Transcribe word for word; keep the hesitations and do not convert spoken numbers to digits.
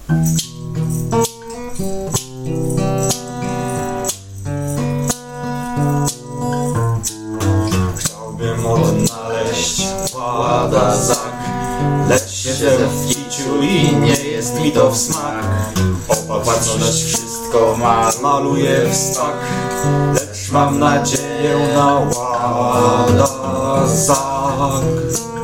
Chciałbym odnaleźć Włada Zak, lecz siedzę w kiciu i nie jest mi to w smak. Opatrzność wszystko ma, maluję w stak, lecz mam nadzieję na Włada Zak.